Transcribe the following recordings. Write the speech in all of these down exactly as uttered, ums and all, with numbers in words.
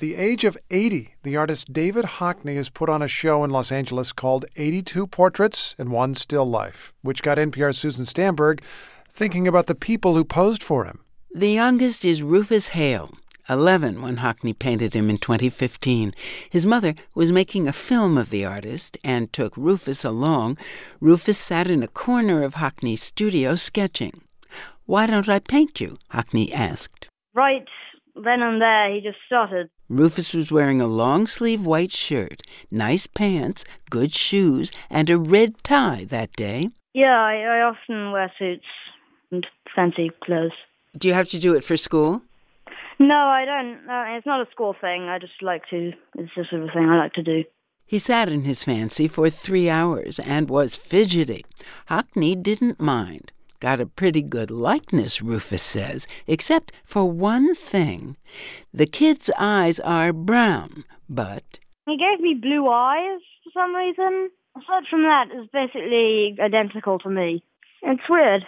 the age of eighty, the artist David Hockney has put on a show in Los Angeles called eighty-two Portraits and One Still Life, which got N P R's Susan Stamberg thinking about the people who posed for him. The youngest is Rufus Hale, eleven when Hockney painted him in twenty fifteen. His mother was making a film of the artist and took Rufus along. Rufus sat in a corner of Hockney's studio sketching. "Why don't I paint you?" Hockney asked. Right then and there, he just started. Rufus was wearing a long-sleeve white shirt, nice pants, good shoes, and a red tie that day. Yeah, I, I often wear suits and fancy clothes. Do you have to do it for school? No, I don't. Uh, it's not a school thing. I just like to. It's the sort of thing I like to do. He sat in his fancy for three hours and was fidgety. Hockney didn't mind. Got a pretty good likeness, Rufus says, except for one thing. The kid's eyes are brown, but... He gave me blue eyes for some reason. Aside from that, it's basically identical to me. It's weird.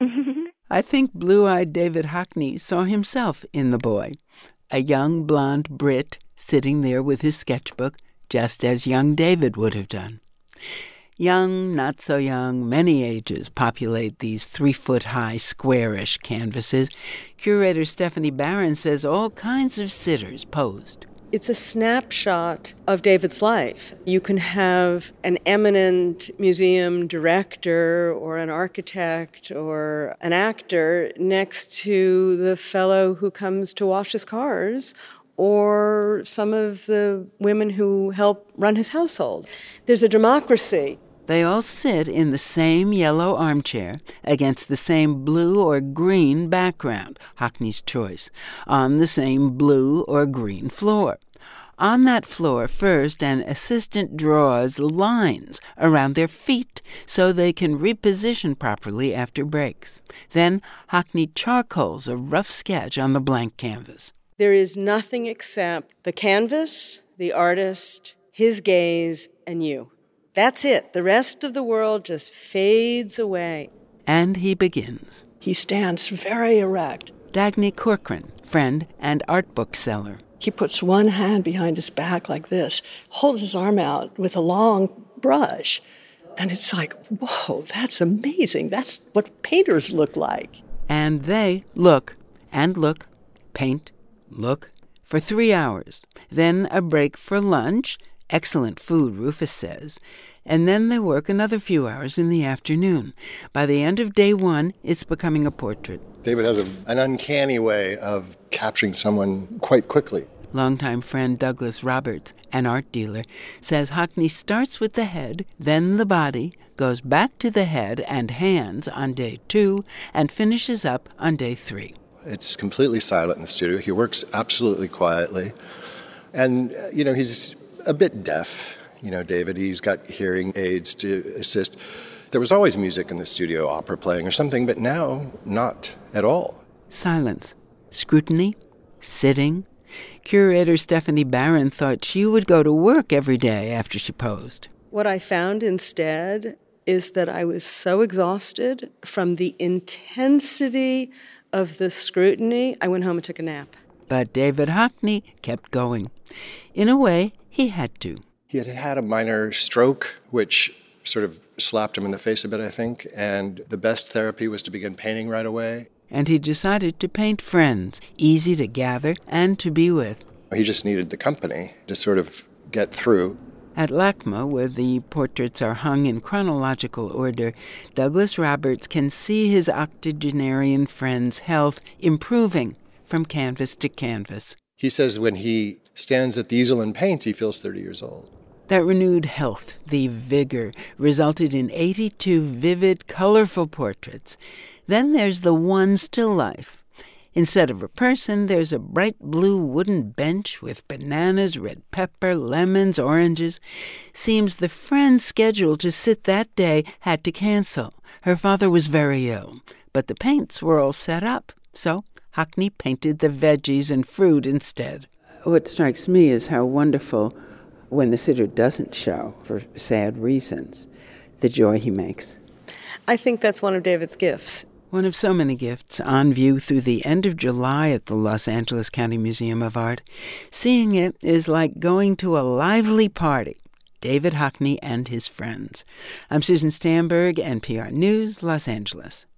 I think blue-eyed David Hockney saw himself in the boy, a young blonde Brit sitting there with his sketchbook, just as young David would have done. Young, not so young, many ages populate these three-foot-high, squarish canvases. Curator Stephanie Barron says all kinds of sitters posed. It's a snapshot of David's life. You can have an eminent museum director or an architect or an actor next to the fellow who comes to wash his cars or some of the women who help run his household. There's a democracy. They all sit in the same yellow armchair against the same blue or green background, Hockney's choice, on the same blue or green floor. On that floor, first, an assistant draws lines around their feet so they can reposition properly after breaks. Then Hockney charcoals a rough sketch on the blank canvas. There is nothing except the canvas, the artist, his gaze, and you. That's it. The rest of the world just fades away. And he begins. He stands very erect. Dagny Corcoran, friend and art bookseller. He puts one hand behind his back like this, holds his arm out with a long brush. And it's like, whoa, that's amazing. That's what painters look like. And they look and look, paint, look, for three hours. Then a break for lunch. Excellent food, Rufus says. And then they work another few hours in the afternoon. By the end of day one, it's becoming a portrait. David has a, an uncanny way of capturing someone quite quickly. Longtime friend Douglas Roberts, an art dealer, says Hockney starts with the head, then the body, goes back to the head and hands on day two, and finishes up on day three. It's completely silent in the studio. He works absolutely quietly. And, you know, he's a bit deaf, you know, David. He's got hearing aids to assist. There was always music in the studio, opera playing or something, but now not at all. Silence, scrutiny, sitting. Curator Stephanie Barron thought she would go to work every day after she posed. What I found instead is that I was so exhausted from the intensity of the scrutiny, I went home and took a nap. But David Hockney kept going. In a way, he had to. He had had a minor stroke, which sort of slapped him in the face a bit, I think, and the best therapy was to begin painting right away. And he decided to paint friends, easy to gather and to be with. He just needed the company to sort of get through. At LACMA, where the portraits are hung in chronological order, Douglas Roberts can see his octogenarian friend's health improving from canvas to canvas. He says when he stands at the easel and paints, he feels thirty years old. That renewed health, the vigor, resulted in eighty-two vivid, colorful portraits. Then there's the one still life. Instead of a person, there's a bright blue wooden bench with bananas, red pepper, lemons, oranges. Seems the friend scheduled to sit that day had to cancel. Her father was very ill, but the paints were all set up, so Hockney painted the veggies and fruit instead. What strikes me is how wonderful, when the sitter doesn't show for sad reasons, the joy he makes. I think that's one of David's gifts. One of so many gifts on view through the end of July at the Los Angeles County Museum of Art. Seeing it is like going to a lively party. David Hockney and his friends. I'm Susan Stamberg, N P R News, Los Angeles.